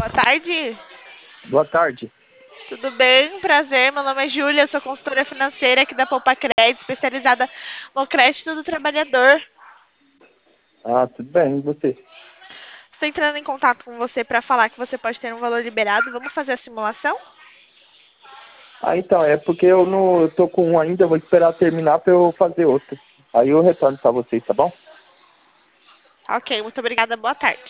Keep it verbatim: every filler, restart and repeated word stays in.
Boa tarde. Boa tarde. Tudo bem? Prazer. Meu nome é Júlia, sou consultora financeira aqui da Poupa Crédito, especializada no crédito do trabalhador. Ah, tudo bem, e você? Estou entrando em contato com você para falar que você pode ter um valor liberado. Vamos fazer a simulação? Ah, então, é porque eu não eu tô com um ainda, eu vou esperar terminar para eu fazer outro. Aí eu retorno para vocês, tá bom? Ok, muito obrigada. Boa tarde.